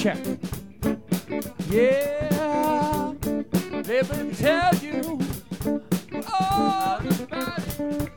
check. Yeah, let me tell you all about it.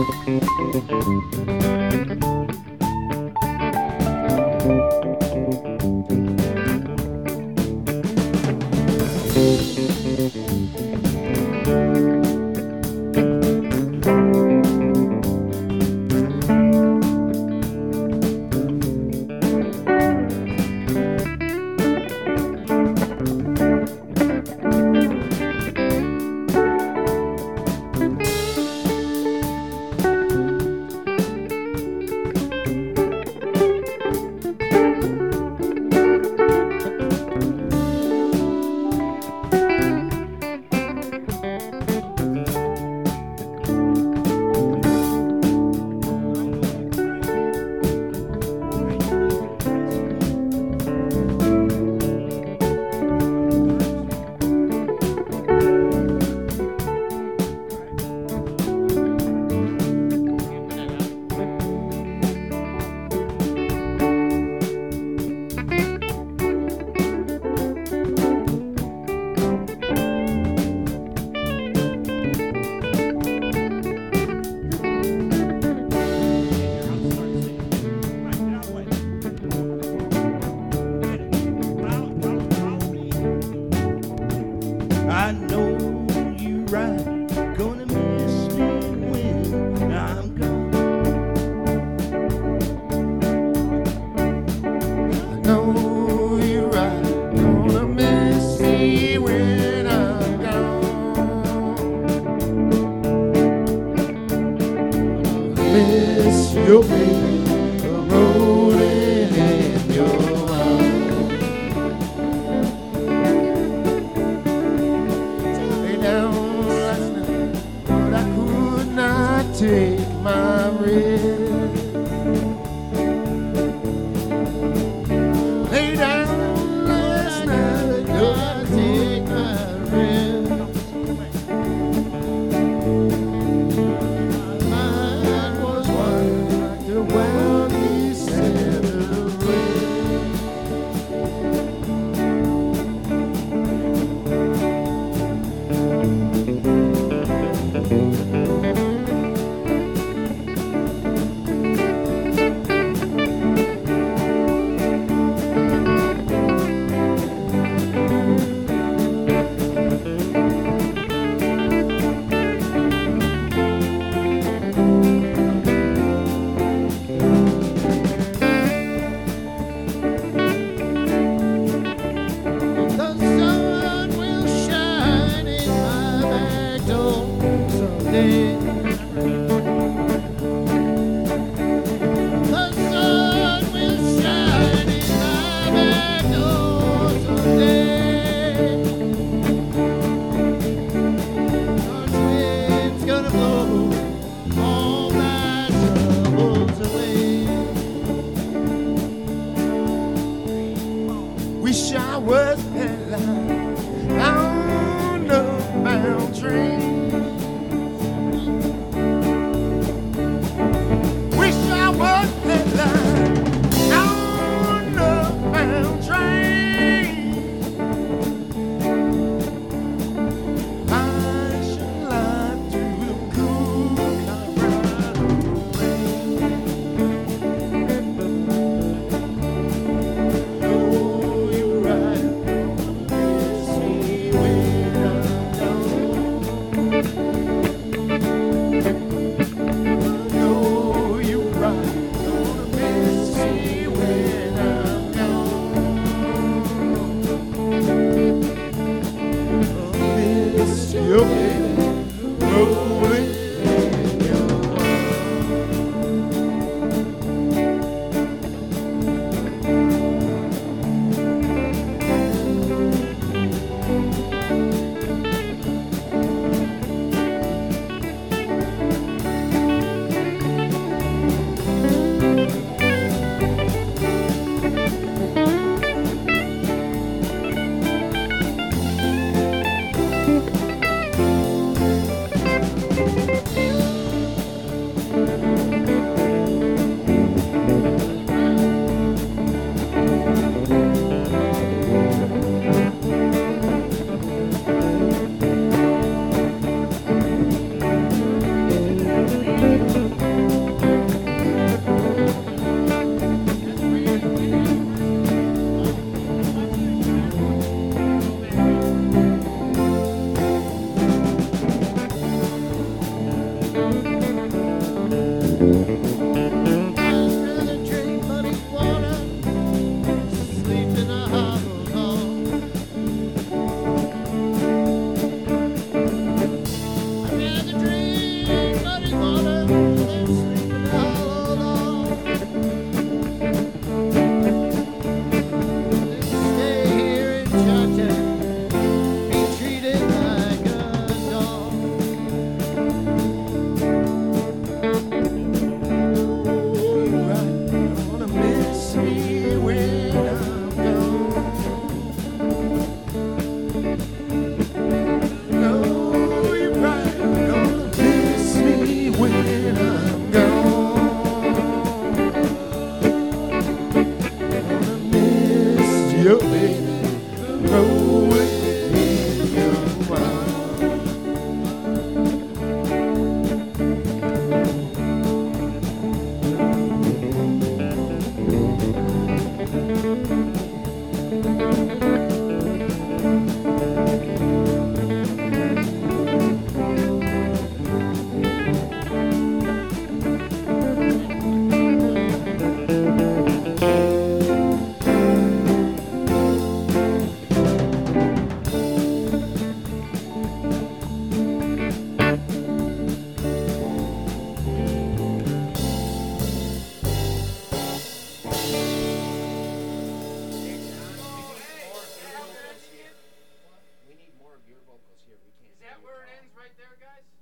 I know you right, gonna miss me when I'm gone. I know you're right, gonna miss me when I'm gone. Miss your baby, rolling in your arms. Down last night, but I could not take my rest. Lay down last night, could not take my rest. Mine was one like the wealthy Santa rain. The sun will shine in my back door someday. The sun will shine in my back door someday. The wind's gonna blow all my troubles away. Wish I was headline on the bound train. Wish I was headline on the bound train. I should lie through the cool Colorado rain. Oh, you're right. Miss me when I'm gone. Oh, you're right. torture, be treated like a dog. You're right, gonna miss me when I'm gone. No, you're right, gonna miss me when I'm gone. Gonna miss you, baby, growing in your arms. We need more of your vocals here. We can't. Is that where it ends right there, guys?